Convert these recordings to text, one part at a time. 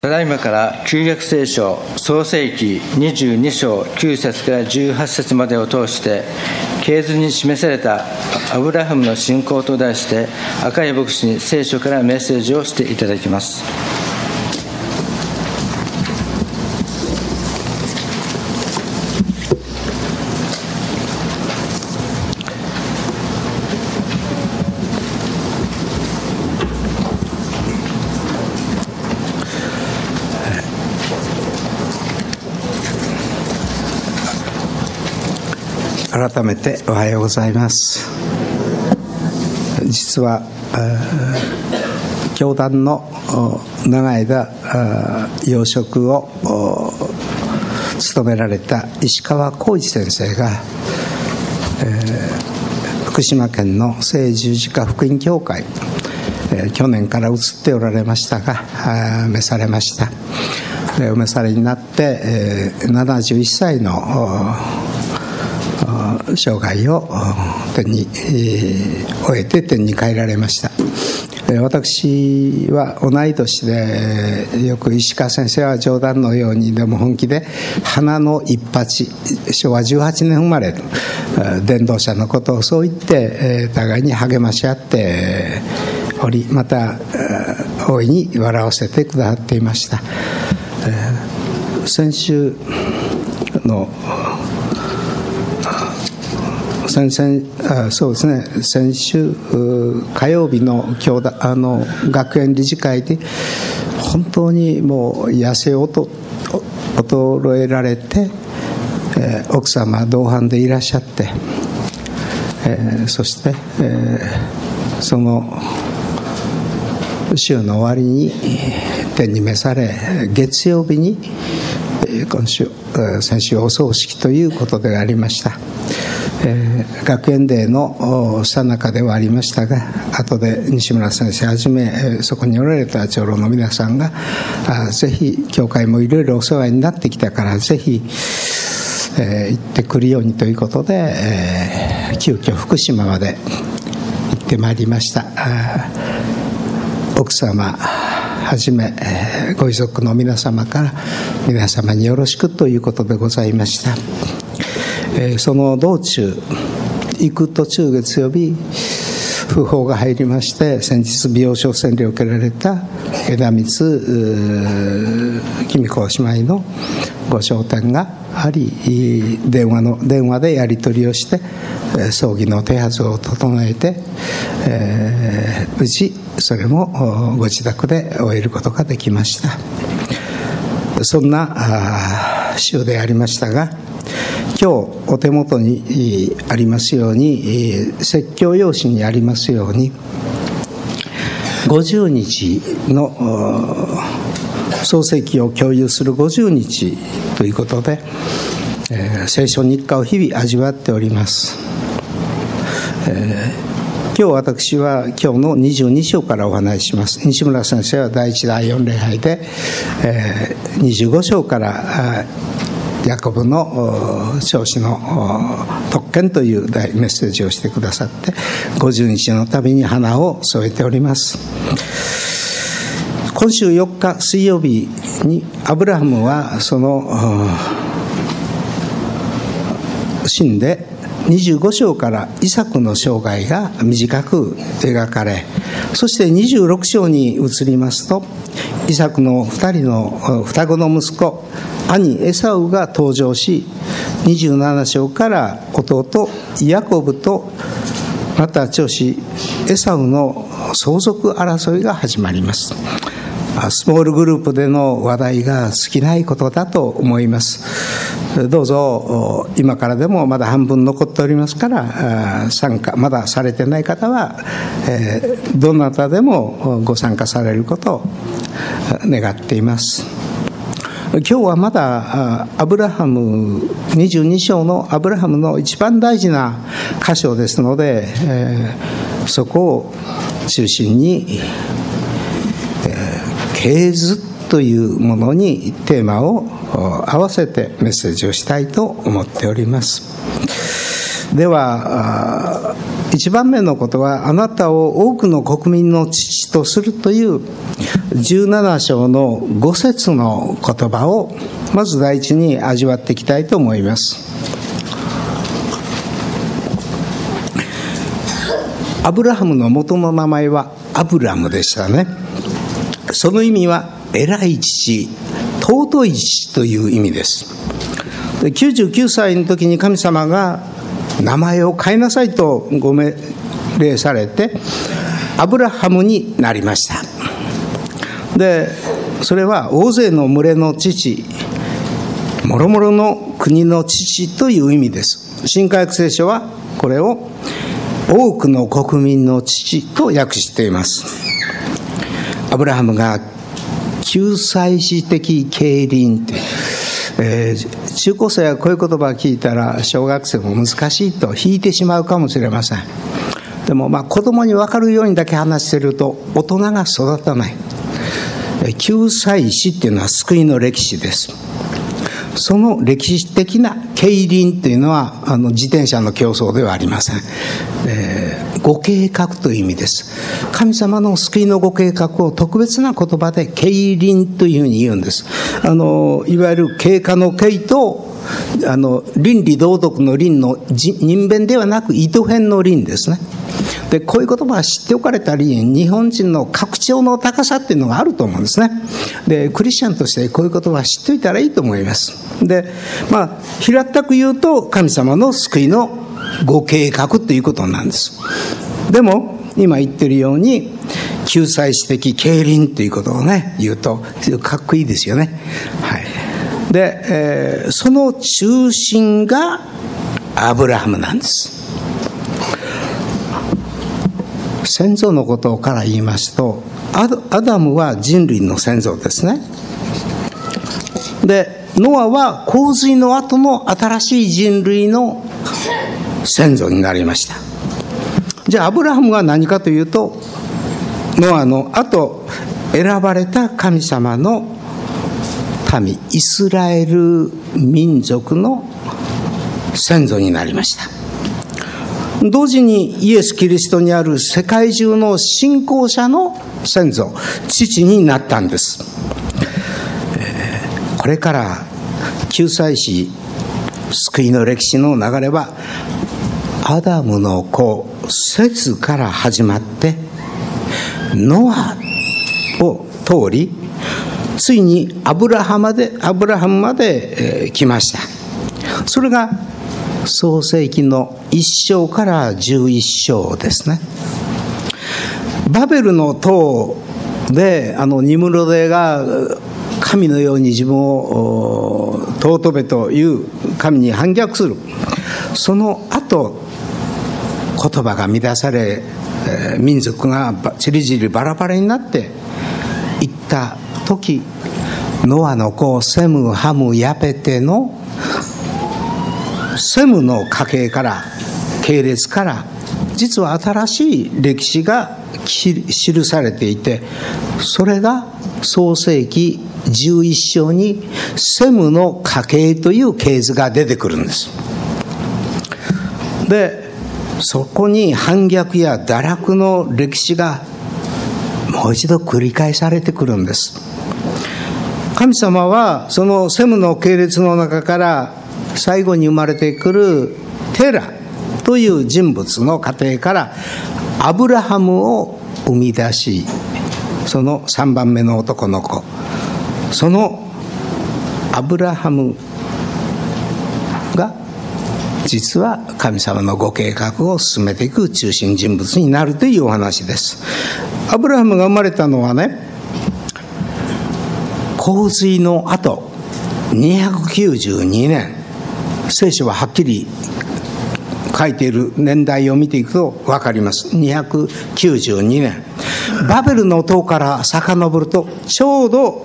ただいまから旧約聖書創世記22章9節から18節までを通して系図に示されたアブラハムの信仰と題して赤井牧師に聖書からメッセージをしていただきます。 改めておはようございます。実は教団の長い間要職を務められた石川浩二先生が、福島県の聖十字架福音教会、去年から移っておられましたが召されました。でお召されになって、71歳の生涯を天に、終えて天に帰られました。私は同い年で、よく石川先生は冗談のようにでも本気で花の一八、昭和18年生まれ伝道者のことをそう言って互いに励まし合っており、また大いに笑わせてくださっていました。先週の先週火曜日の学園理事会で本当にもう痩せ衰えられて、奥様同伴でいらっしゃって、そして、その週の終わりに天に召され、月曜日に先週お葬式ということでありました。学園デーの最中ではありましたが、後で西村先生はじめそこにおられた長老の皆さんがぜひ教会もいろいろお世話になってきたからぜひ、行ってくるようにということで、急遽福島まで行ってまいりました。奥様はじめご遺族の皆様から皆様によろしくということでございました。その道中行く途中月曜日訃報が入りまして、先日美容省洗礼を受けられた枝光公子姉妹のご昇天があり、電話でやり取りをして葬儀の手はずを整えて、無事それもご自宅で終えることができました。そんな週でありましたが、今日お手元にありますように、説教用紙にありますように50日の創世記を共有する50日ということで、聖書日課を日々味わっております。今日私は今日の22章からお話しします。西村先生は第1第4礼拝で、25章からヤコブの長子の特権というメッセージをしてくださって、50日のたびに花を添えております。今週4日水曜日にアブラハムはその死んで25章からイサクの生涯が短く描かれ、そして26章に移りますとイサクの2人の双子の息子兄エサウが登場し、27章から弟ヤコブとまた長子エサウの相続争いが始まります。スモールグループでの話題が尽きないことだと思います。どうぞ今からでもまだ半分残っておりますから、参加まだされてない方は、どなたでもご参加されることを願っています。今日はまだアブラハム22章のアブラハムの一番大事な箇所ですので、そこを中心に系図というものにテーマを合わせてメッセージをしたいと思っております。では一番目のことは、あなたを多くの国民の父とするという 17章の5節の言葉をまず第一に味わっていきたいと思います。アブラハムの元の名前はアブラムでしたね。その意味は偉い父、尊い父という意味です。99歳の時に神様が名前を変えなさいとご命令されてアブラハムになりました。でそれは大勢の群れの父、もろもろの国の父という意味です。新科学聖書はこれを多くの国民の父と訳しています。アブラハムが救済史的経輪って、中高生はこういう言葉を聞いたら小学生も難しいと引いてしまうかもしれません。でも子供に分かるようにだけ話していると大人が育たない。救済史っていうのは救いの歴史です。その歴史的な経輪というのは自転車の競争ではありません。ご計画という意味です。神様の救いのご計画を特別な言葉で経輪というふうに言うんです。いわゆる経過の経と倫理道徳の倫の人弁ではなく意図編の倫ですね。でこういう言葉は知っておかれたり、日本人の格調の高さっていうのがあると思うんですね。でクリスチャンとしてこういう言葉は知っておいたらいいと思います。で平たく言うと神様の救いのご計画ということなんです。でも今言ってるように救済史的経輪ということをね言うとかっこいいですよね。はい。で、その中心がアブラハムなんです。先祖のことから言いますとアダムは人類の先祖ですね。でノアは洪水の後の新しい人類の先祖になりました。じゃあアブラハムは何かというと、ノアの後選ばれた神様の民イスラエル民族の先祖になりました。同時にイエス・キリストにある世界中の信仰者の先祖、父になったんです。これから救済史、救いの歴史の流れはアダムの子セツから始まってノアを通り、ついにアブラハムまで、来ました。それが創世記の1章から11章ですね。バベルの塔でニムロデが神のように自分を尊べという神に反逆する。その後言葉が乱され、民族がちりぢりバラバラになっていった時、ノアの子セム、ハム、ヤペテのセムの家系から系列から実は新しい歴史が記されていて、それが創世記11章にセムの家系という系図が出てくるんです。でそこに反逆や堕落の歴史がもう一度繰り返されてくるんです。神様はそのセムの系列の中から最後に生まれてくるテラという人物の家庭からアブラハムを生み出し、その3番目の男の子、そのアブラハムが実は神様のご計画を進めていく中心人物になるというお話です。アブラハムが生まれたのはね、洪水の後292年、聖書ははっきり書いている年代を見ていくと分かります。292年、バベルの塔から遡るとちょうど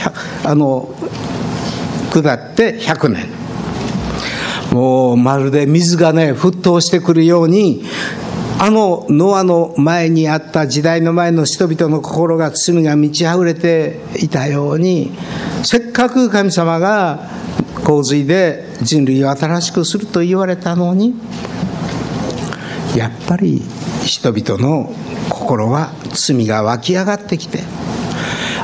下って100年、もうまるで水がね沸騰してくるように、ノアの前にあった時代の前の人々の心が罪が満ち溢れていたように、せっかく神様が洪水で人類を新しくすると言われたのに、やっぱり人々の心は罪が湧き上がってきて、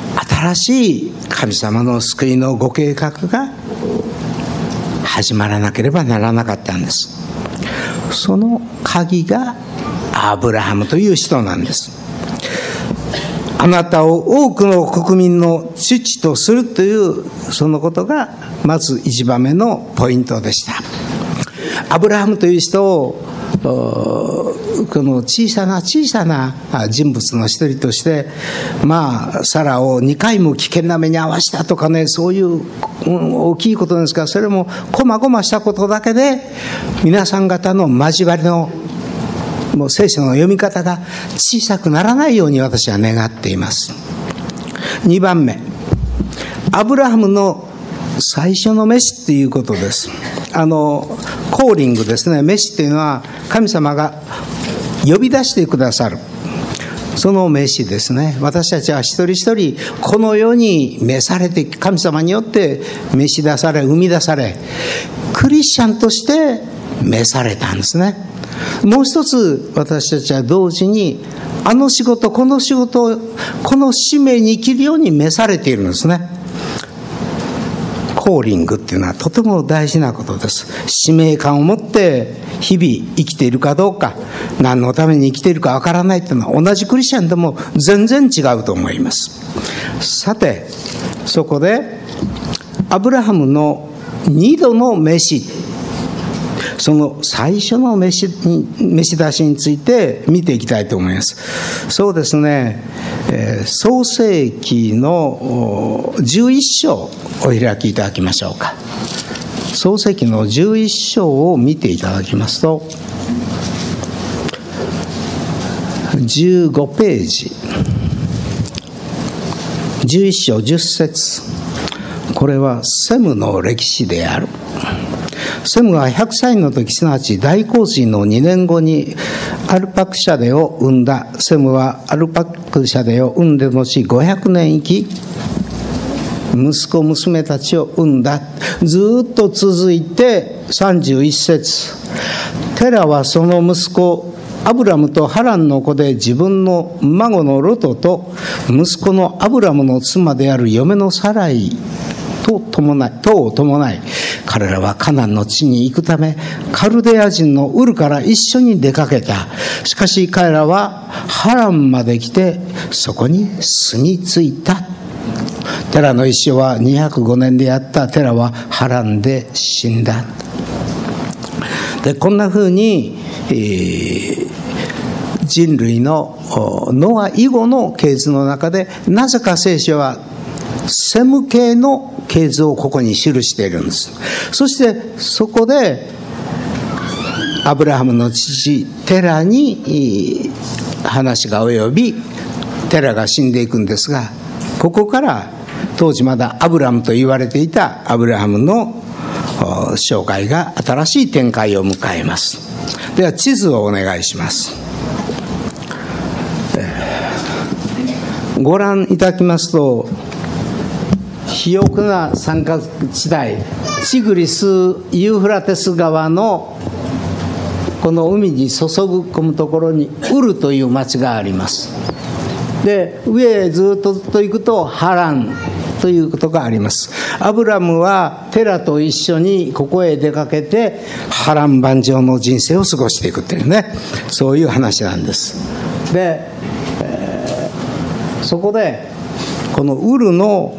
新しい神様の救いのご計画が始まらなければならなかったんです。その鍵がアブラハムという人なんです。あなたを多くの国民の父とするというそのことがまず一番目のポイントでした。アブラハムという人をこの小さな人物の一人として、サラを2回も危険な目に遭わしたとかね、そういう大きいことですが、それもこまごましたことだけで皆さん方の交わりのもう聖書の読み方が小さくならないように私は願っています。2番目、アブラハムの最初の召しということです。コーリングですね。召しというのは神様が呼び出してくださる、その召しですね。私たちは一人一人この世に召されて、神様によって召し出され、生み出され、クリスチャンとして召されたんですね。もう一つ、私たちは同時にあの仕事、この仕事、この使命に生きるように召されているんですね。コーリングっていうのはとても大事なことです。使命感を持って日々生きているかどうか、何のために生きているかわからないっていうのは同じクリスチャンでも全然違うと思います。さて、そこでアブラハムの2度の召し、その最初の召し出しについて見ていきたいと思います。そうですね、創世記の11章お開きいただきましょうか。創世記の11章を見ていただきますと、15ページ、11章10節、これはセムの歴史である。セムが100歳の時、すなわち大洪水の2年後にアルパクシャデを生んだ。セムはアルパクシャデを生んで後500年生き、息子娘たちを生んだ。ずっと続いて31節、テラはその息子アブラムとハランの子で、自分の孫のロトと息子のアブラムの妻である嫁のサライとを伴い、彼らはカナンの地に行くためカルデア人のウルから一緒に出かけた。しかし彼らはハランまで来てそこに住み着いた。テラの一生は205年であった。テラはハランで死んだ。で、こんな風に、人類のノア以後の系図の中で、なぜか聖書はセム系の系図をここに記しているんです。そしてそこでアブラハムの父テラに話が及び、テラが死んでいくんですが、ここから当時まだアブラムと言われていたアブラハムの生涯が新しい展開を迎えます。では地図をお願いします。ご覧いただきますと、肥沃な山岳地帯、チグリス・ユーフラテス川のこの海に注ぐ込むところにウルという町があります。で、上へずっと行くとハランということがあります。アブラムはテラと一緒にここへ出かけて波乱万丈の人生を過ごしていくっていうね、そういう話なんです。で、そこでこのウルの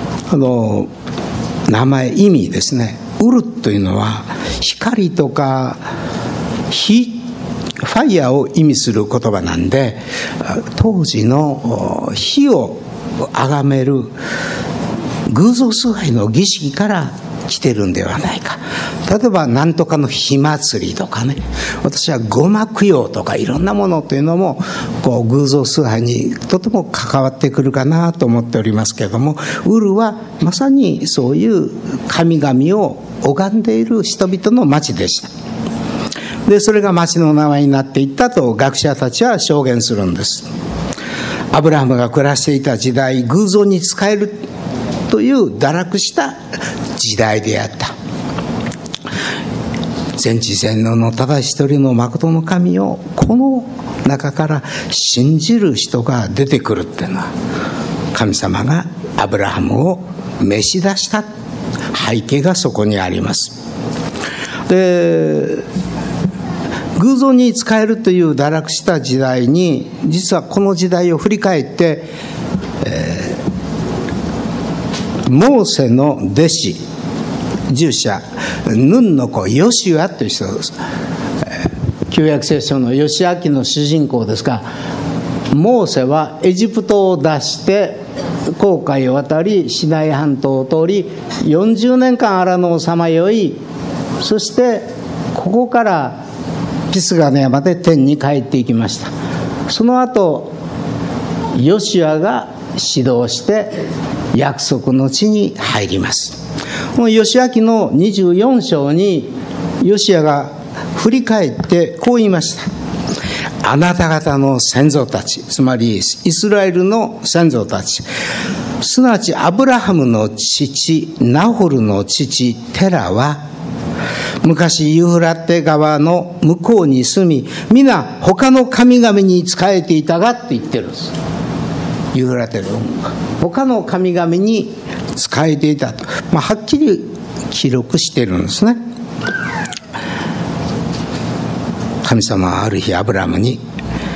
名前、意味ですね。ウルというのは光とか火、ファイヤーを意味する言葉なんで、当時の火を崇める偶像崇拝の儀式から来てるんではないか。例えば何とかの火祭りとかね、私はごま供養とかいろんなものというのも偶像崇拝にとても関わってくるかなと思っておりますけれども、ウルはまさにそういう神々を拝んでいる人々の町でした。で、それが町の名前になっていったと学者たちは証言するんです。アブラハムが暮らしていた時代、偶像に仕えるという堕落した時代であった。全知全能のただ一人の誠の神をこの中から信じる人が出てくるっていうのは、神様がアブラハムを召し出した背景がそこにあります。で、偶像に仕えるという堕落した時代に、実はこの時代を振り返って、モーセの弟子、従者、ヌンの子ヨシュアという人です。旧約聖書のヨシア記の主人公ですが、モーセはエジプトを脱して紅海を渡り、シナイ半島を通り40年間荒野をさまよい、そしてここからピスガの山で天に帰っていきました。その後ヨシュアが指導して約束の地に入ります。このヨシュア記の24章にヨシュアが振り返ってこう言いました。あなた方の先祖たち、つまりイスラエルの先祖たち、すなわちアブラハムの父、ナホルの父テラは、昔ユーフラテ川の向こうに住み、皆他の神々に仕えていたがって言ってるんです。ユーフラテ川、他の神々に仕えていたと、はっきり記録してるんですね。神様はある日アブラハムに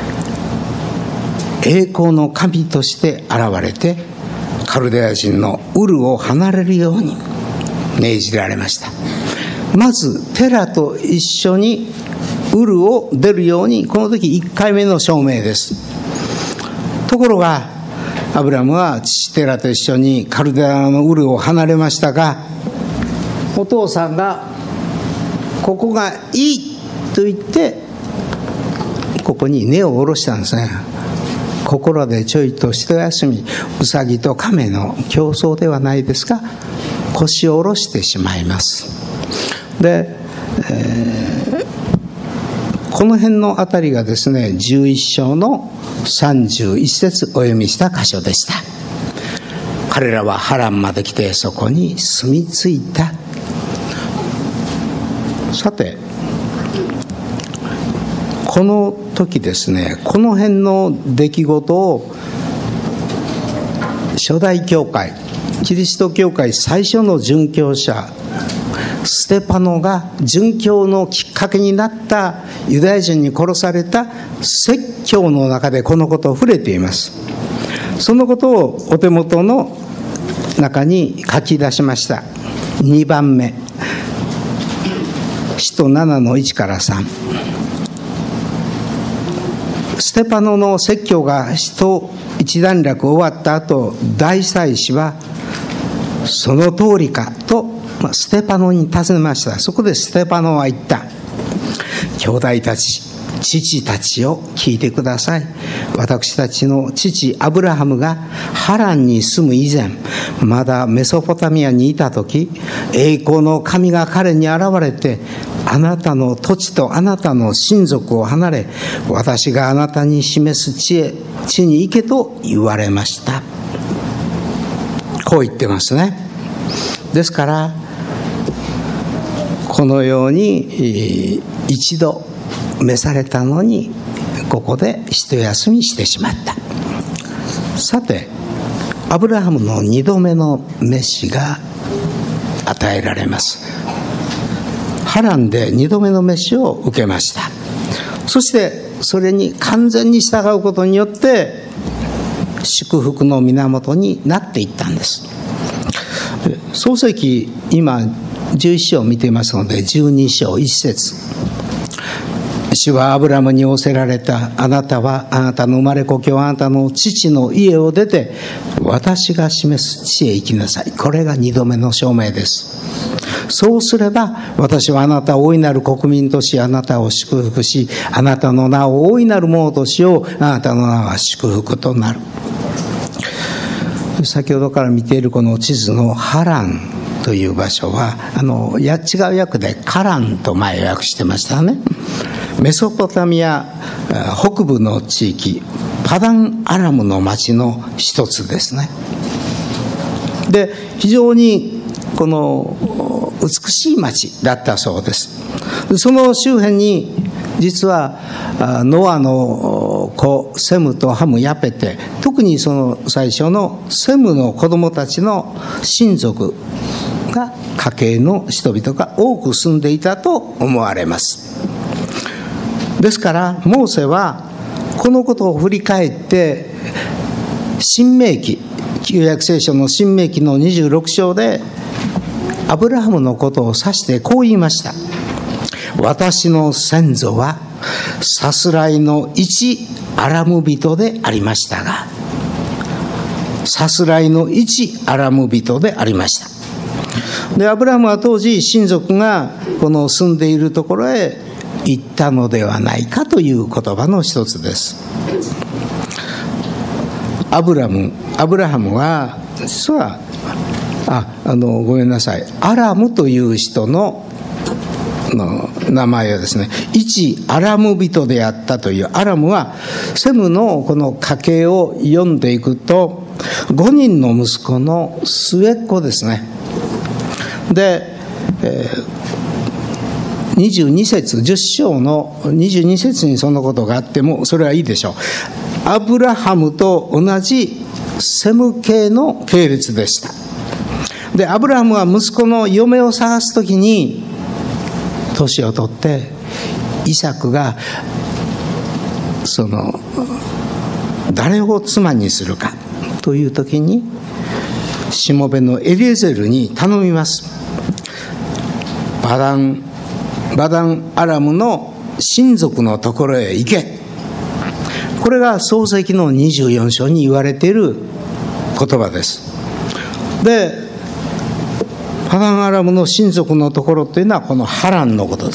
栄光の神として現れて、カルデア人のウルを離れるように命じられました。まずテラと一緒にウルを出るように、この時1回目の証明です。ところがアブラハムは父テラと一緒にカルデアのウルを離れましたが、お父さんがここがいいと言ってここに根を下ろしたんですね。心でちょいと一休み、ウサギと亀の競争ではないですが、腰を下ろしてしまいます。で、この辺のあたりがですね、11章の31節お読みした箇所でした。彼らはハランまで来てそこに住み着いた。さて、この時ですね、この辺の出来事を初代教会、キリスト教会最初の殉教者ステパノが殉教のきっかけになったユダヤ人に殺された説教の中でこのことを触れています。そのことをお手元の中に書き出しました。2番目、使徒7の1から3。ステパノの説教が一段落終わった後、大祭司はその通りかとステパノに尋ねました。そこでステパノは言った。兄弟たち、父たちを聞いてください。私たちの父アブラハムがハランに住む以前、まだメソポタミアにいた時、栄光の神が彼に現れて、あなたの土地とあなたの親族を離れ、私があなたに示す地に行けと言われました。こう言ってますね。ですからこのように一度召されたのに、ここで一休みしてしまった。さて、アブラハムの2度目の召しが与えられます。ハランで2度目の召しを受けました。そしてそれに完全に従うことによって祝福の源になっていったんです。創世記、今11章を見ていますので、12章1節。主はアブラムに仰せられた。あなたはあなたの生まれ故郷、あなたの父の家を出て、私が示す地へ行きなさい。これが2度目の証明です。そうすれば、私はあなたを大いなる国民とし、あなたを祝福し、あなたの名を大いなるものとしよう。あなたの名は祝福となる。先ほどから見ているこの地図のハランという場所は、違う訳でカランと前訳してましたね。メソポタミア北部の地域、パダンアラムの町の一つですね。で、非常にこの美しい町だったそうです。その周辺に実はノアの子セムとハムヤペテ、特にその最初のセムの子供たちの親族が家系の人々が多く住んでいたと思われます。ですからモーセはこのことを振り返って新明記、旧約聖書の新明記の26章でアブラハムのことを指してこう言いました。私の先祖はさすらいの一アラム人でありましたが、さすらいの一アラム人でありました。でアブラハムは当時親族がこの住んでいるところへ行ったのではないかという言葉の一つです。アブラハムは実はごめんなさい、アラムという人の名前はですね、一アラム人であったという。アラムはセムのこの家系を読んでいくと5人の息子の末っ子ですね。で、22節10章の22節にそのことがあってもそれはいいでしょう。アブラハムと同じセム系の系列でした。でアブラハムは息子の嫁を探すときに年を取ってイサクが誰を妻にするかというときにしもべのエリエゼルに頼みます。バダンアラムの親族のところへ行け。これが創世記の24章に言われている言葉です。でパダンアラムの親族のところというのはこのハランのことです。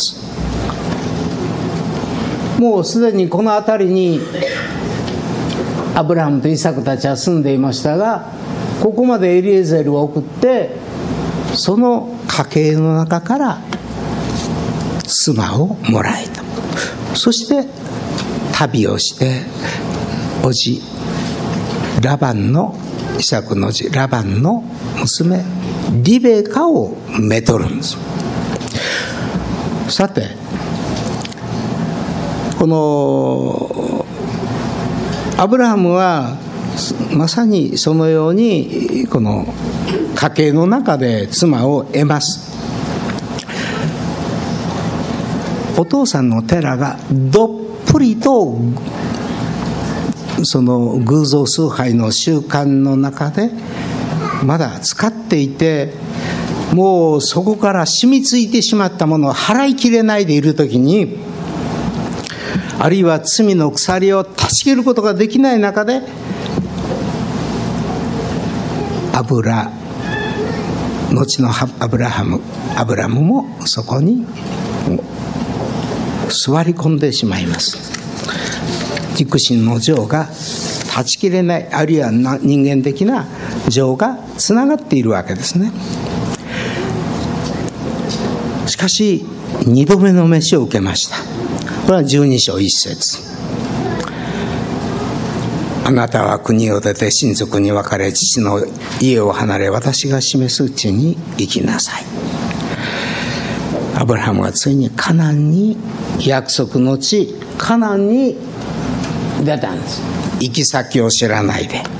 もうすでにこの辺りにアブラハムとイサクたちは住んでいましたが、ここまでエリエゼルを送ってその家系の中から妻をもらえた。そして旅をしておじラバンのイサクのおじラバンの娘リベカをめとるんです。さてこのアブラハムはまさにそのようにこの家系の中で妻を得ます。お父さんのテラがどっぷりとその偶像崇拝の習慣の中でまだ使っていて、もうそこから染みついてしまったものを払いきれないでいるときに、あるいは罪の鎖を断ち切ることができない中で後のアブラムもそこに座り込んでしまいます。肉親の情が断ち切れない、あるいは人間的な情がつながっているわけですね。しかし2度目の召しを受けました。これは12章1節。あなたは国を出て親族に別れ、父の家を離れ、私が示す地に行きなさい。アブラハムはついにカナンに、約束の地カナンに出たんです。行き先を知らないで。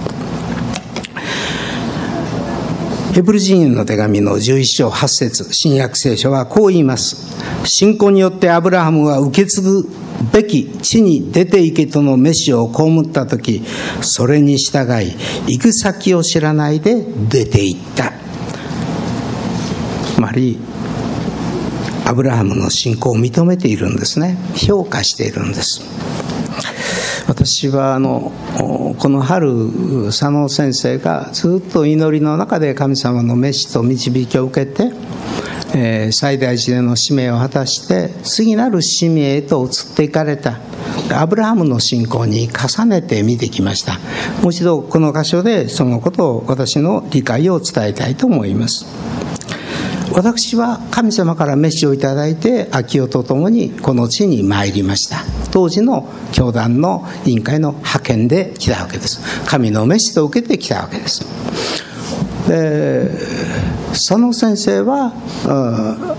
ヘブル人への手紙の11章8節、新約聖書はこう言います。信仰によってアブラハムは受け継ぐべき地に出て行けとの召しを被ったとき、それに従い行く先を知らないで出て行った。つまりアブラハムの信仰を認めているんですね。評価しているんです。私はこの春佐野先生がずっと祈りの中で神様の召しと導きを受けて、最大寺での使命を果たして次なる使命へと移っていかれたアブラハムの信仰に重ねて見てきました。もう一度この箇所でそのことを、私の理解を伝えたいと思います。私は神様から召しをいただいて秋代と共にこの地に参りました。当時の教団の委員会の派遣で来たわけです。神の召しと受けて来たわけです。で佐野先生は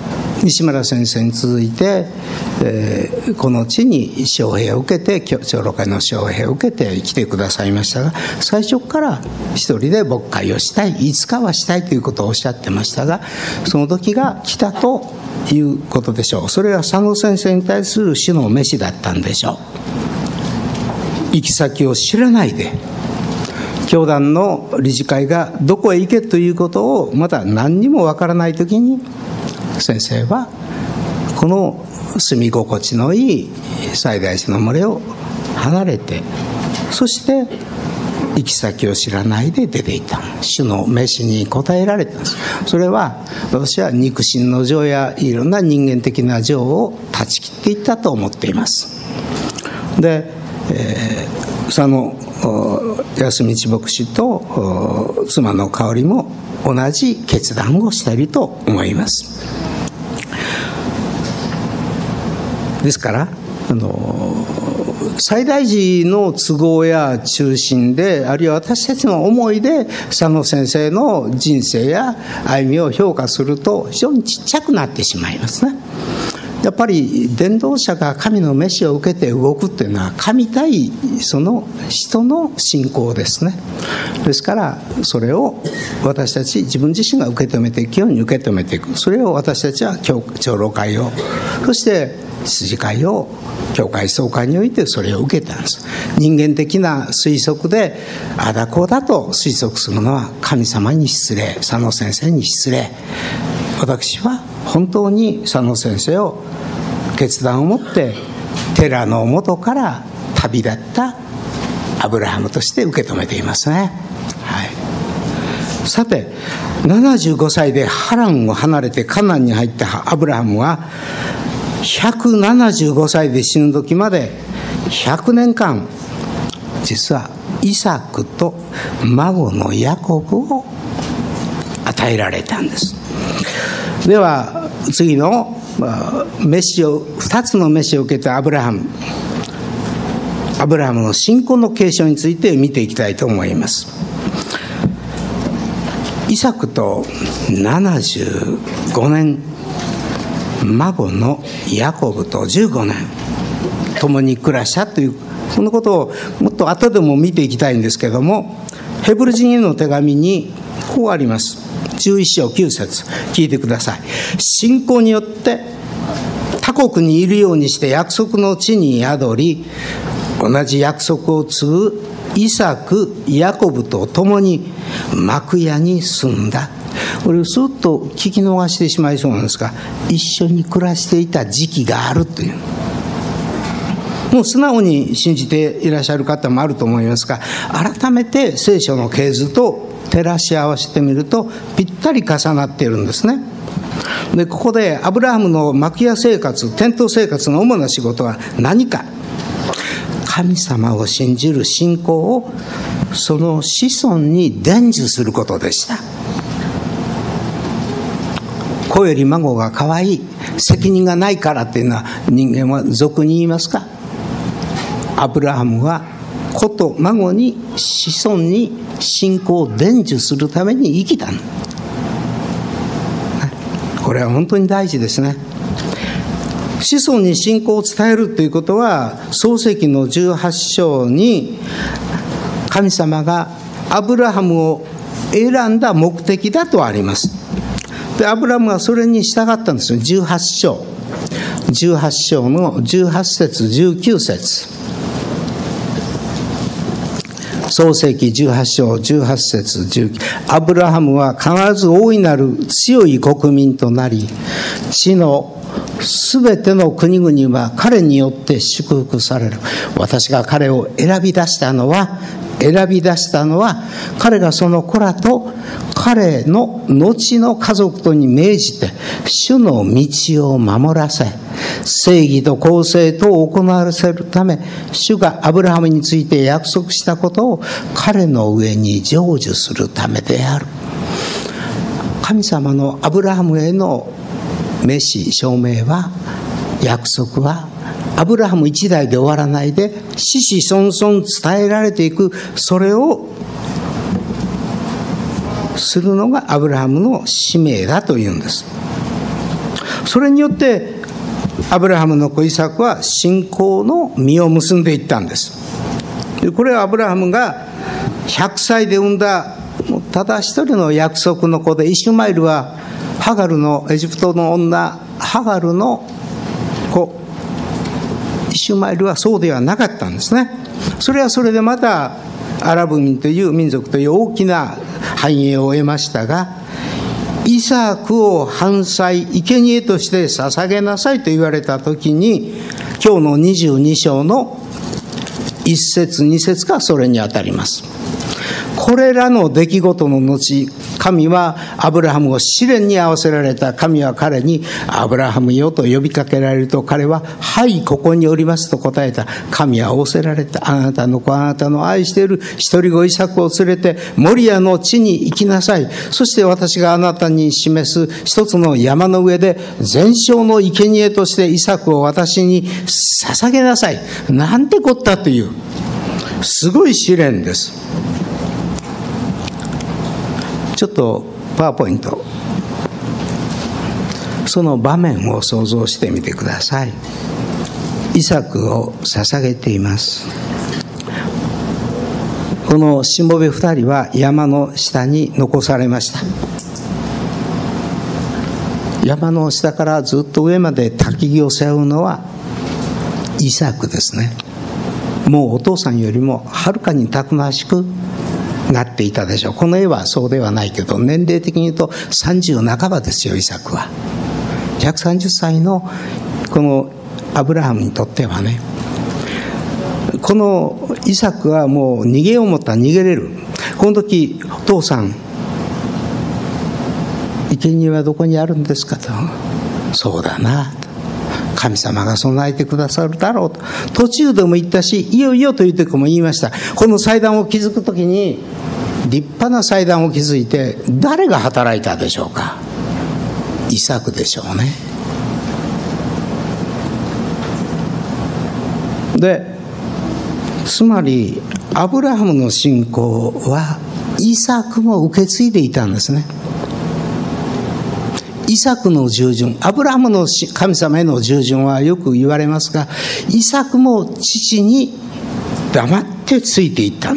西村先生に続いて、この地に招聘を受けて、長老会の招聘を受けて来てくださいましたが、最初から一人で牧会をしたい、いつかはしたいということをおっしゃってましたが、その時が来たということでしょう。それは佐野先生に対する主の召しだったんでしょう。行き先を知らないで、教団の理事会がどこへ行けということをまだ何にもわからないときに、先生はこの住み心地のいい西大寺の群れを離れて、そして行き先を知らないで出ていった。主の召しに応えられたんです。それは私は肉親の情やいろんな人間的な情を断ち切っていったと思っています。で、佐野康道牧師と妻の香織も同じ決断をしたいと思います。ですから西大寺の都合や中心で、あるいは私たちの思いで佐野先生の人生や歩みを評価すると非常にちっちゃくなってしまいますね。やっぱり伝道者が神の召しを受けて動くっていうのは、神対その人の信仰ですね。ですからそれを私たち自分自身が受け止めていくように受け止めていく。それを私たちは長老会を、そして筋会を教会総会においてそれを受けたんです。人間的な推測であだこうだと推測するのは神様に失礼、佐野先生に失礼。私は本当に佐野先生を決断を持ってテラの元から旅立ったアブラハムとして受け止めていますね。はい、さて75歳でハランを離れてカナンに入ったアブラハムは175歳で死ぬ時まで100年間実はイサクと孫のヤコブを与えられたんです。では次の2つの召しを受けたアブラハムの信仰の継承について見ていきたいと思います。イサクと75年、孫のヤコブと15年共に暮らしたという、そのことをもっと後でも見ていきたいんですけども、ヘブル人への手紙にこうあります。11章9節聞いてください。信仰によって他国にいるようにして約束の地に宿り、同じ約束を継ぐイサク、ヤコブと共に幕屋に住んだ。これをすっと聞き逃してしまいそうなんですが、一緒に暮らしていた時期があるという、もう素直に信じていらっしゃる方もあると思いますが、改めて聖書の系図と照らし合わせてみるとぴったり重なっているんですね。でここでアブラハムの幕屋生活、テント生活の主な仕事は何か、神様を信じる信仰をその子孫に伝授することでした。子より孫が可愛い、責任がないからっていうのは人間は俗に言いますか。アブラハムは子と孫に、子孫に信仰を伝授するために生きた。これは本当に大事ですね。子孫に信仰を伝えるということは、創世記の18章に神様がアブラハムを選んだ目的だとあります。でアブラハムはそれに従ったんですよ。18章の18節19節、創世記18章18節19、アブラハムは必ず大いなる強い国民となり、地のすべての国々は彼によって祝福される。私が彼を選び出したのは彼がその子らと彼の後の家族とに命じて主の道を守らせ、正義と公正とを行わせるため、主がアブラハムについて約束したことを彼の上に成就するためである。神様のアブラハムへの召し証明は、約束はアブラハム一代で終わらないで、子々孫々伝えられていく、それをするのがアブラハムの使命だというんです。 それによってアブラハムの子イサクは信仰の実を結んでいったんです。これはアブラハムが100歳で産んだただ一人の約束の子で、イシュマエルはハガルのエジプトの女ハガルの子、イシュマエルはそうではなかったんですね。それはそれでまたアラブ民という民族という大きな繁栄を得ましたが、イサクを燔祭生贄として捧げなさいと言われた時に、今日の22章の1節2節がそれにあたります。これらの出来事の後、神はアブラハムを試練に合わせられた。神は彼にアブラハムよと呼びかけられると、彼ははい、ここにおりますと答えた。神は仰せられた。あなたの子、あなたの愛している一人子イサクを連れてモリアの地に行きなさい。そして私があなたに示す一つの山の上で全焼の生贄としてイサクを私に捧げなさい。なんてこったというすごい試練です。ちょっとパワーポイント、その場面を想像してみてください。イサクを捧げています。このしもべ2人は山の下に残されました。山の下からずっと上まで焚き木を背負うのはイサクですね。もうお父さんよりもはるかにたくましくなっていたでしょう。この絵はそうではないけど、年齢的に言うと30半ばですよ。イサクは130歳のこのアブラハムにとってはね、このイサクはもう逃げよう思ったら逃げれる。この時、お父さん生贄はどこにあるんですかと。そうだな、神様が備えてくださるだろうと途中でも言ったし、いよいよという時も言いました。この祭壇を築く時に立派な祭壇を築いて誰が働いたでしょうか。イサクでしょうね。で、つまりアブラハムの信仰はイサクも受け継いでいたんですね。イサクの従順、アブラハムの神様への従順はよく言われますが、イサクも父に黙ってついていったの。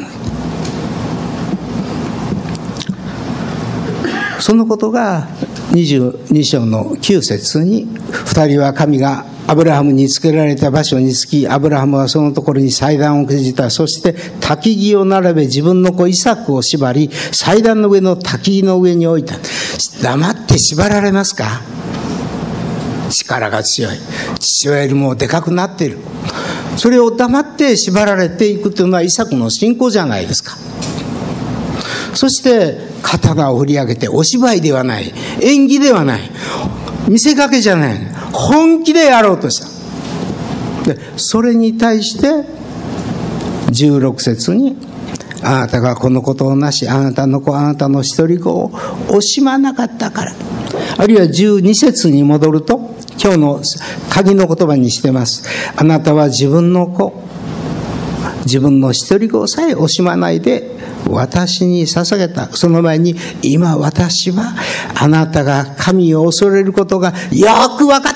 そのことが22章の9節に、2人は神がアブラハムにつけられた場所に着き、アブラハムはそのところに祭壇を築いた。そして焚き木を並べ、自分の子イサクを縛り、祭壇の上の焚き木の上に置いた。黙って縛られますか。力が強い。父親よりもでかくなっている。それを黙って縛られていくというのはイサクの信仰じゃないですか。そして刀を振り上げて、お芝居ではない、演技ではない、見せかけじゃない、本気でやろうとした。でそれに対して16節に、あなたがこのことをなし、あなたの子、あなたの一人子を惜しまなかったから。あるいは12節に戻ると、今日の鍵の言葉にしてます。あなたは自分の子、自分の一人子さえ惜しまないで私に捧げた。その前に、今私はあなたが神を恐れることがよく分かった。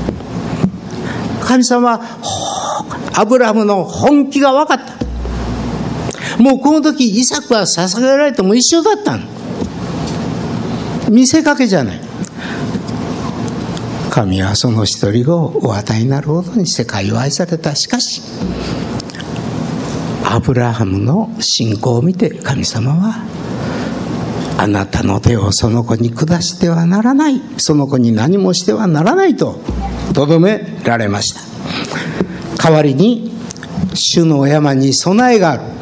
神様はアブラハムの本気が分かった。もうこの時イサクは捧げられても一緒だったの。見せかけじゃない。神はその一人子をお与えになるほどに世界を愛された。しかしアブラハムの信仰を見て、神様はあなたの手をその子に下してはならない、その子に何もしてはならないととどめられました。代わりに主の山に備えがある。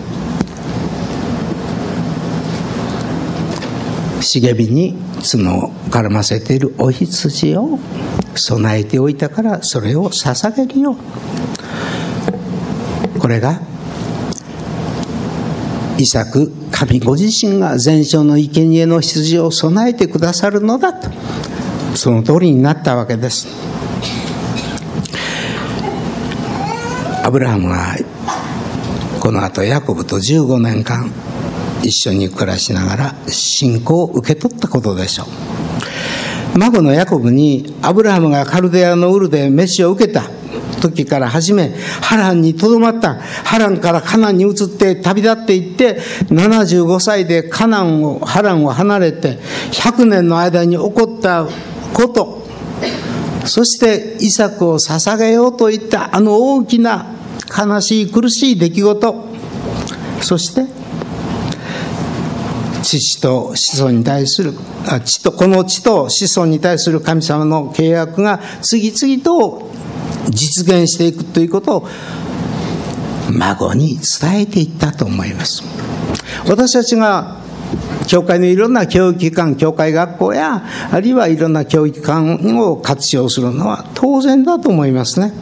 茂みに角を絡ませているお羊を備えておいたから、それを捧げるよ。これがイサク、神ご自身が全焼の生贄の羊を備えてくださるのだと、その通りになったわけです。アブラハムはこの後ヤコブと15年間一緒に暮らしながら信仰を受け取ったことでしょう。 孫のヤコブにアブラハムがカルデアのウルで飯を受けた時から始め、ハランにとどまった。ハランからカナンに移って旅立っていって、75歳でハランを離れて、100年の間に起こったこと、そしてイサクを捧げようといったあの大きな悲しい苦しい出来事、そして父と子孫に対するこの地と子孫に対する神様の契約が次々と実現していくということを孫に伝えていったと思います。私たちが教会のいろんな教育機関、教会学校やあるいはいろんな教育機関を活用するのは当然だと思いますね。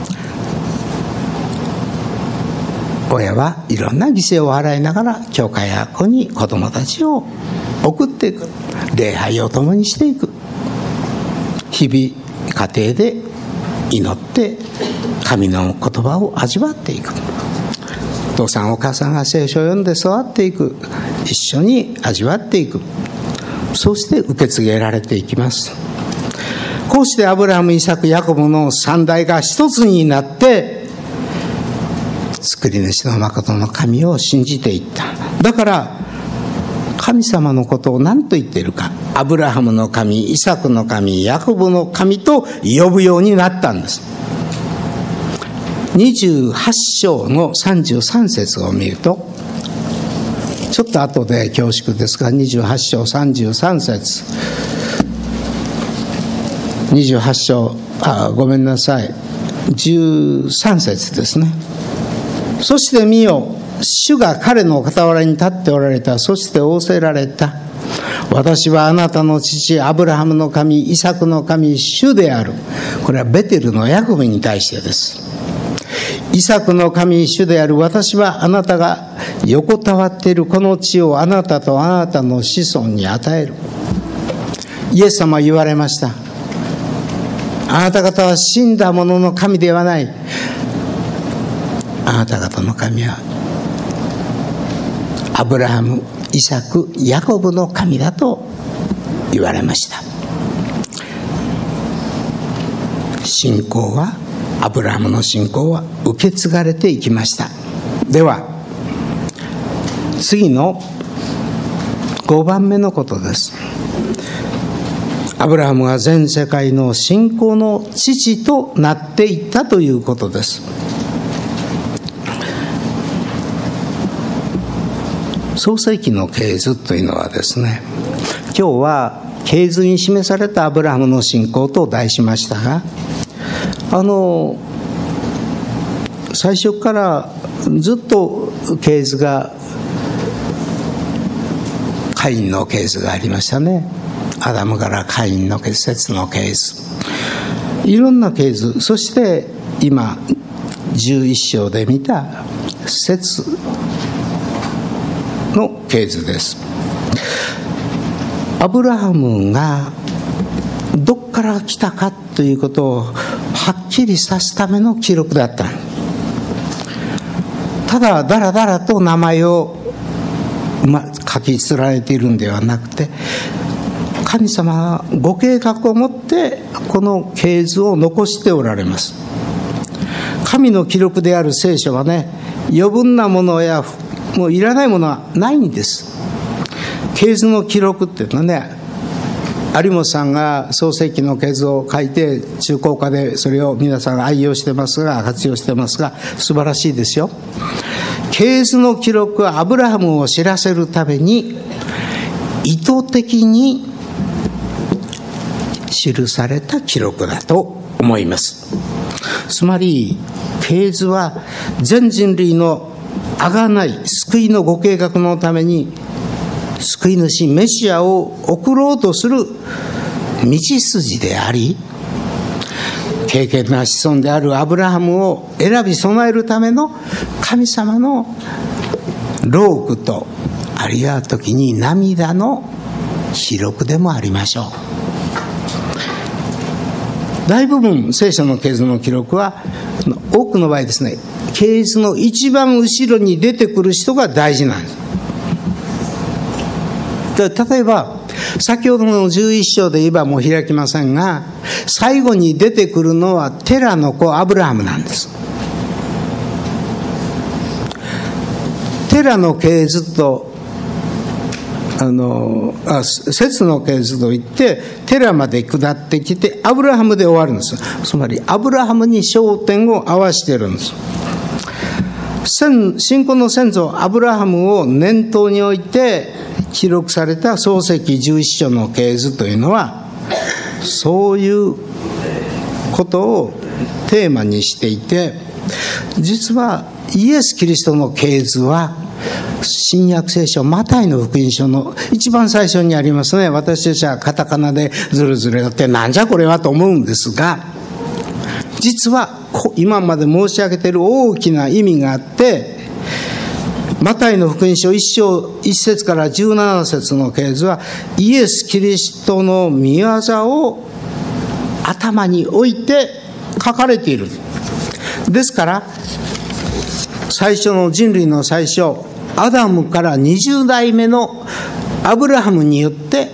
親はいろんな犠牲を払いながら教会や学校に子どもたちを送っていく、礼拝を共にしていく、日々家庭で祈って神の言葉を味わっていく、お父さんお母さんが聖書を読んで育っていく、一緒に味わっていく、そして受け継げられていきます。こうしてアブラハム、イサク、ヤコブの三代が一つになって作り主の誠の神を信じていった。だから神様のことを何と言っているか、アブラハムの神、イサクの神、ヤコブの神と呼ぶようになったんです。28章の33節を見ると、ちょっと後で恐縮ですが、28章33節、28章ごめんなさい、13節ですね。そして見よ、主が彼の傍らに立っておられた。そして仰せられた。私はあなたの父アブラハムの神、イサクの神、主である。これはベテルのヤコブに対してです。イサクの神、主である。私はあなたが横たわっているこの地をあなたとあなたの子孫に与える。イエス様は言われました。あなた方は死んだ者の神ではない。あなた方の神はアブラハム、イサク、ヤコブの神だと言われました。信仰は、アブラハムの信仰は受け継がれていきました。では次の5番目のことです。アブラハムが全世界の信仰の父となっていったということです。創世記の系図というのはですね、今日は系図に示されたアブラハムの信仰と題しましたが、最初からずっと系図が、カインの系図がありましたね。アダムからカインの系図、セツの系図、いろんな系図、そして今11章で見たセツの系図です。アブラハムがどっから来たかということをはっきりさすための記録だった。ただだらだらと名前を書き連ねているんではなくて、神様はご計画を持ってこの系図を残しておられます。神の記録である聖書はね、余分なものやもういらないものはないんです。系図の記録っていうのはね、有本さんが創世記の系図を書いて中高科でそれを皆さん愛用してますが、活用してますが、素晴らしいですよ。系図の記録はアブラハムを知らせるために意図的に記された記録だと思います。つまり系図は全人類の贖い、救いのご計画のために救い主メシアを送ろうとする道筋であり、敬虔な子孫であるアブラハムを選び備えるための神様の労苦と、あるいは時に涙の記録でもありましょう。大部分聖書の系図の記録は多くの場合ですね、系図の一番後ろに出てくる人が大事なんです。例えば先ほどの11章で言えばもう開きませんが、最後に出てくるのはテラの子アブラハムなんです。テラの系図と節の系図といってテラまで下ってきてアブラハムで終わるんです。つまりアブラハムに焦点を合わせてるんです。信仰の先祖アブラハムを念頭に置いて記録された創世記11章の系図というのは、そういうことをテーマにしていて、実はイエス・キリストの系図は新約聖書マタイの福音書の一番最初にありますね。私たちはカタカナでズルズルやってなんじゃこれはと思うんですが、実は今まで申し上げている大きな意味があって、マタイの福音書1章1節から17節の系図はイエス・キリストの御業を頭に置いて書かれている。ですから最初の人類の最初アダムから20代目のアブラハムによって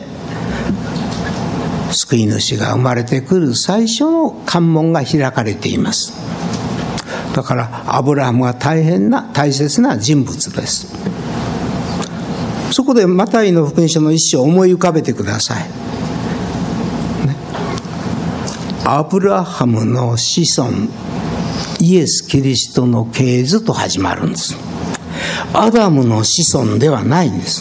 救い主が生まれてくる最初の関門が開かれています。だからアブラハムは大切な人物です。そこでマタイの福音書の一章を思い浮かべてください、アブラハムの子孫イエス・キリストの系図と始まるんです。アダムの子孫ではないんです、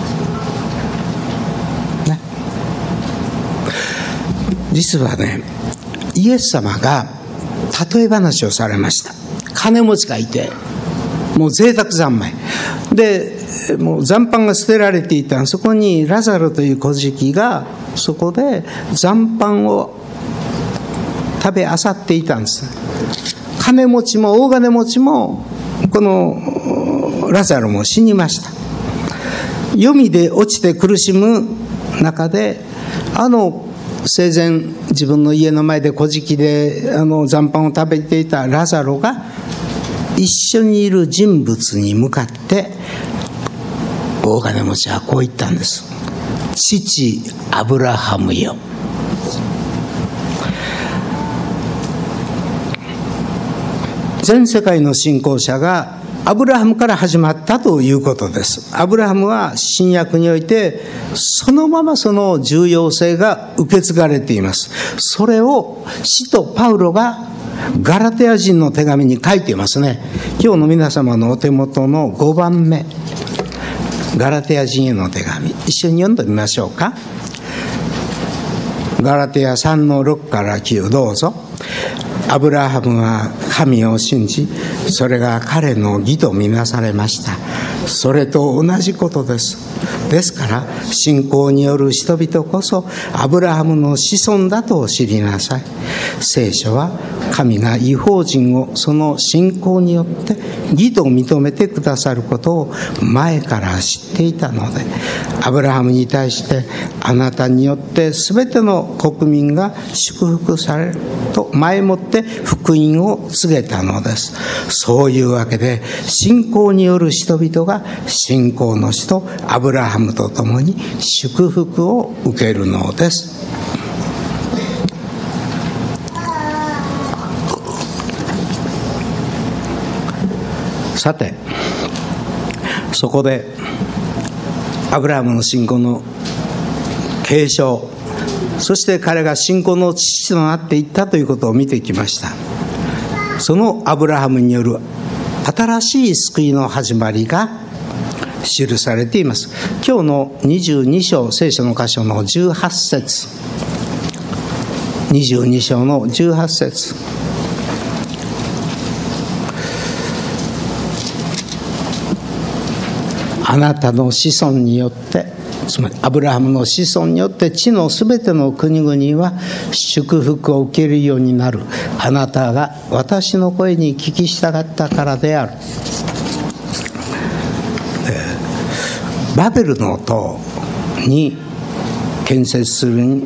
実はね、イエス様が例え話をされました。金持ちがいて、もう贅沢三昧で、もう残飯が捨てられていた。そこにラザロという小敷がそこで残飯を食べ漁っていたんです。金持ちも大金持ちもこのラザロも死にました。黄泉で落ちて苦しむ中で、生前自分の家の前で小敷で残飯を食べていたラザロが一緒にいる人物に向かって大金持ちはこう言ったんです。父アブラハムよ。全世界の信仰者がアブラハムから始まったということです。アブラハムは新約においてそのままその重要性が受け継がれています。それを使徒パウロがガラテヤ人の手紙に書いていますね。今日の皆様のお手元の5番目、ガラテヤ人への手紙、一緒に読んでみましょうか。ガラテヤ3の6から9、どうぞ。アブラハムは神を信じ、それが彼の義とみなされました。それと同じことです。ですから信仰による人々こそアブラハムの子孫だと知りなさい。聖書は神が異邦人をその信仰によって義と認めてくださることを前から知っていたので、アブラハムに対してあなたによって全ての国民が祝福されると前もって福音を告げたのです。そういうわけで信仰による人々が信仰の人アブラハムと共に祝福を受けるのです。さて、そこでアブラハムの信仰の継承、そして彼が信仰の父となっていったということを見てきました。そのアブラハムによる新しい救いの始まりが記されています。今日の22章、聖書の箇所の18節、22章の18節、あなたの子孫によって、つまりアブラハムの子孫によって地のすべての国々は祝福を受けるようになる。あなたが私の声に聞き従ったからである。バベルの塔に建設するに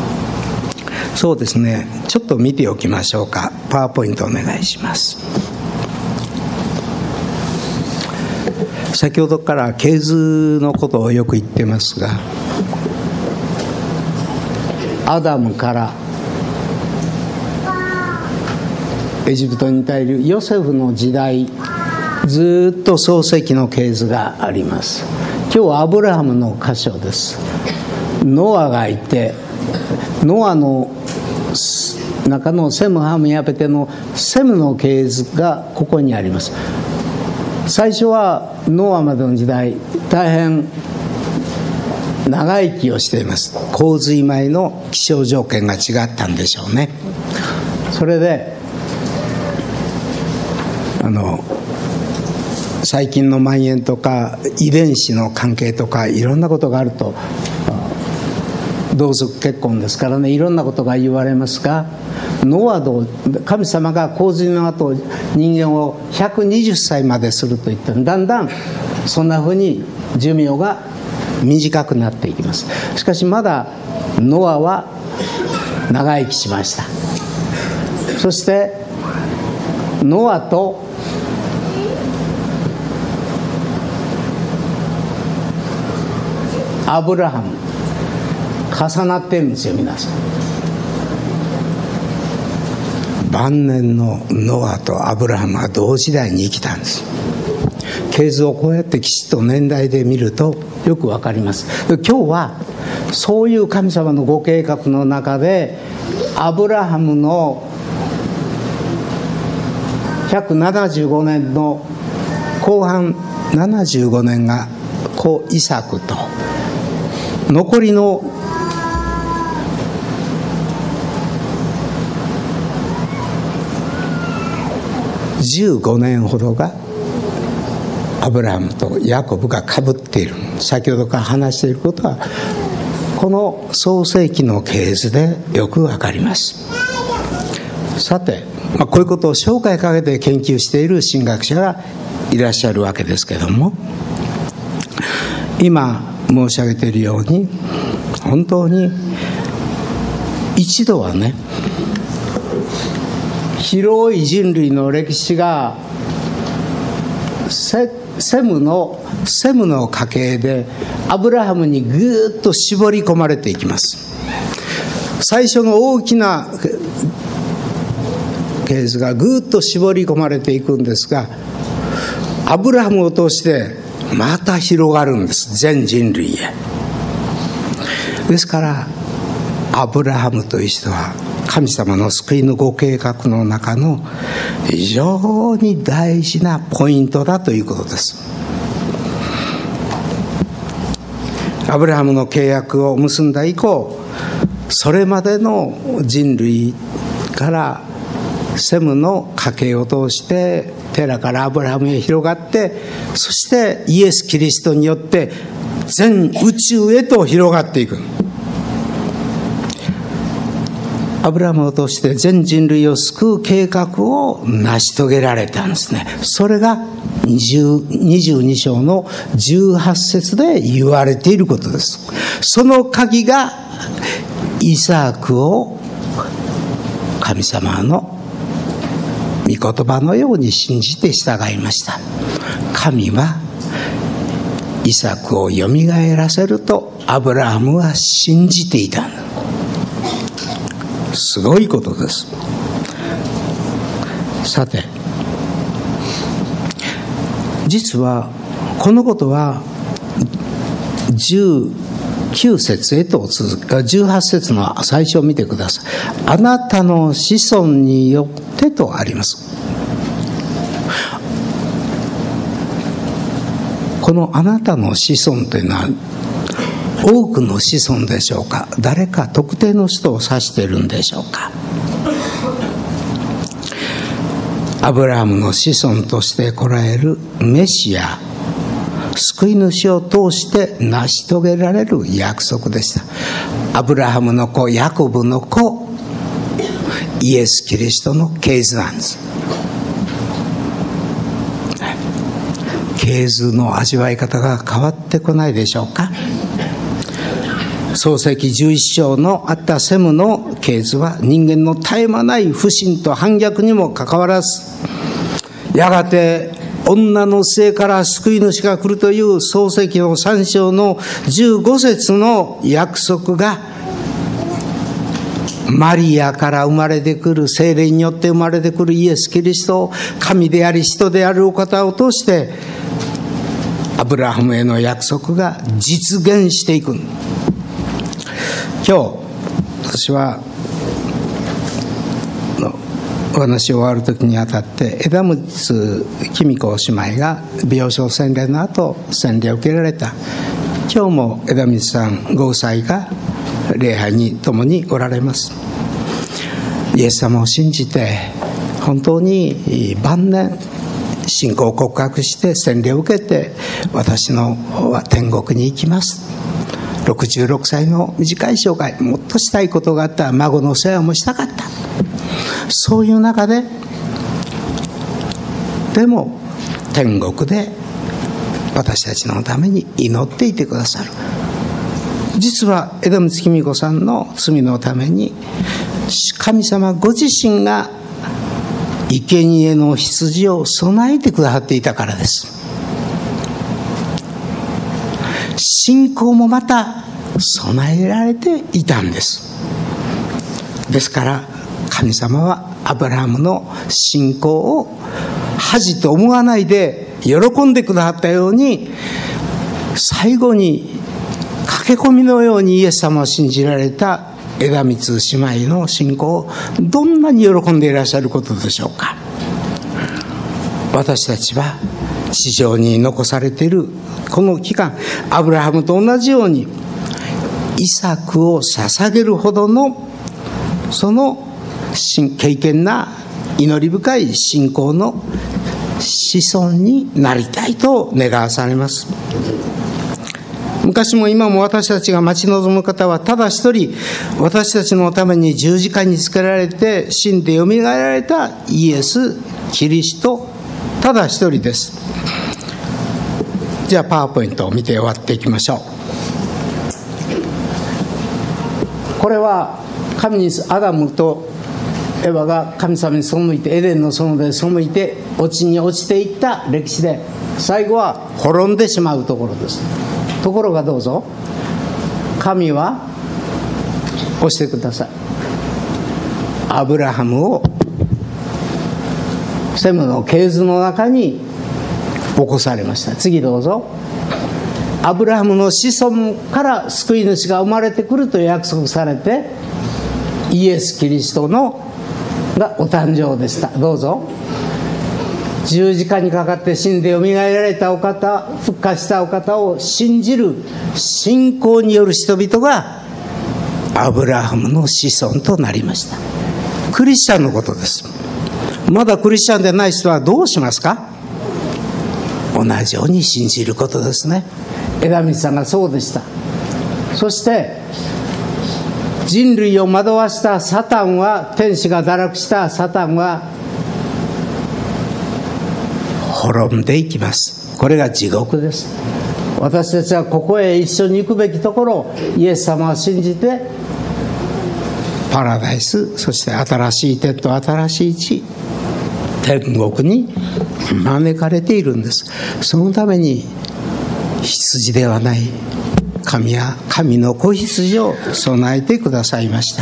そうですね、ちょっと見ておきましょうか。パワーポイントお願いします。 先ほどから系図のことをよく言ってますが、アダムからエジプトにいたいるヨセフの時代、ずっと創世記の系図があります。今日はアブラハムの箇所です。ノアがいて、ノアの中のセム、ハム、ヤペテのセムの系図がここにあります。最初はノアまでの時代、大変長生きをしています。洪水前の気象条件が違ったんでしょうね。それで細菌の蔓延とか遺伝子の関係とかいろんなことがあると、同族結婚ですからね、いろんなことが言われますが、ノアと神様が洪水の後人間を120歳まですると言ってだんだんそんなふうに寿命が短くなっていきます。しかしまだノアは長生きしました。そしてノアとアブラハム重なってるんですよ。皆さん晩年のノアとアブラハムは同時代に生きたんです。系図をこうやってきちっと年代で見るとよくわかります。今日はそういう神様のご計画の中で、アブラハムの175年の後半75年が子イサクと、残りの15年ほどがアブラハムとヤコブがかぶっている。先ほどから話していることはこの創世記の系図でよくわかります。さて、こういうことを生涯かけて研究している神学者がいらっしゃるわけですけども、今申し上げているように本当に一度はね、広い人類の歴史がセムの家系でアブラハムにぐーっと絞り込まれていきます。最初の大きな系図がぐーっと絞り込まれていくんですが、アブラハムを通してまた広がるんです、全人類へ。ですからアブラハムという人は神様の救いのご計画の中の非常に大事なポイントだということです。アブラハムの契約を結んだ以降、それまでの人類からセムの家系を通してテラからアブラハムへ広がって、そしてイエス・キリストによって全宇宙へと広がっていく。アブラハムを通して全人類を救う計画を成し遂げられたんですね。それが22章の18節で言われていることです。その鍵がイサクを神様の御言葉のように信じて従いました。神はイサクをよみがえらせるとアブラハムは信じていた。すごいことです。さて、実はこのことは19節へと続く。18節の最初を見てください。あなたの子孫によってとあります。このあなたの子孫というのは多くの子孫でしょうか、誰か特定の人を指しているんでしょうか。アブラハムの子孫として来られるメシア、救い主を通して成し遂げられる約束でした。アブラハムの子、ヤコブの子、イエス・キリストの系図なんです。系図の味わい方が変わってこないでしょうか。創世記11章のあったセムの系図は人間の絶え間ない不信と反逆にもかかわらず、やがて女の末から救い主が来るという創世記の3章の15節の約束が、マリアから生まれてくる、聖霊によって生まれてくるイエス・キリスト、神であり人であるお方を通してアブラハムへの約束が実現していく。今日私はお話を終わる時にあたって、枝光公子姉妹が病床洗礼の後洗礼を受けられた。今日も枝光さんご夫妻が礼拝に共におられます。イエス様を信じて本当に晩年信仰を告白して洗礼を受けて、私のは天国に行きます。66歳の短い生涯、もっとしたいことがあった。孫の世話もしたかった。そういう中で、でも天国で私たちのために祈っていてくださる。実は枝光公子さんの罪のために神様ご自身が生贄の羊を備えてくださっていたからです。信仰もまた備えられていたんです。ですから神様はアブラハムの信仰を恥と思わないで喜んでくださったように、最後に駆け込みのようにイエス様を信じられた枝光姉妹の信仰をどんなに喜んでいらっしゃることでしょうか。私たちは地上に残されているこの期間、アブラハムと同じようにイサクを捧げるほどのその敬虔な祈り深い信仰の子孫になりたいと願わされます。昔も今も私たちが待ち望む方はただ一人、私たちのために十字架につけられて死んでよみがえられたイエス・キリスト、ただ一人です。じゃあパワーポイントを見て終わっていきましょう。これはアダムとエヴァが神様に背いて、エデンの園で背いて落ちに落ちていった歴史で、最後は滅んでしまうところです。ところがどうぞ、神は押してください。アブラハムをセムの系図の中に起こされました。次どうぞ。アブラハムの子孫から救い主が生まれてくると約束されて、イエス・キリストのがお誕生でした。どうぞ。十字架にかかって死んでよみがえられたお方、復活したお方を信じる信仰による人々がアブラハムの子孫となりました。クリスチャンのことです。まだクリスチャンでない人はどうしますか？同じように信じることですね。枝光さんがそうでした。そして人類を惑わしたサタンは、天使が堕落したサタンは滅んでいきます。これが地獄です。私たちはここへ一緒に行くべきところ、イエス様を信じてパラダイス、そして新しい天と新しい地、天国に招かれているんです。そのために羊ではない神は神の子羊を備えてくださいました。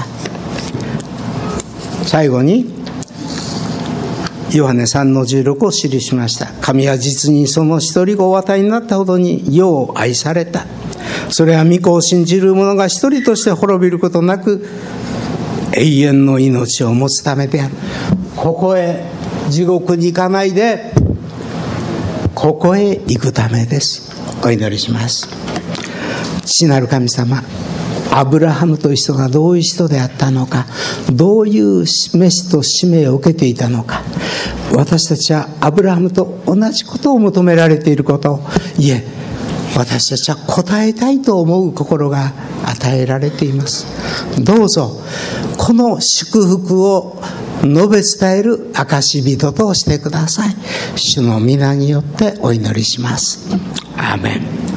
最後にヨハネ 3-16 を記しました。神は実にその一人子をお与えになったほどに世を愛された。それは御子を信じる者が一人として滅びることなく永遠の命を持つためである。ここへ地獄に行かないで、ここへ行くためです。お祈りします。父なる神様、アブラハムという人がどういう人であったのか、どういう召しと使命を受けていたのか、私たちはアブラハムと同じことを求められていることを、いえ、私たちは答えたいと思う心が与えられています。どうぞこの祝福を述べ伝える証人としてください。主の皆によってお祈りします。アーメン。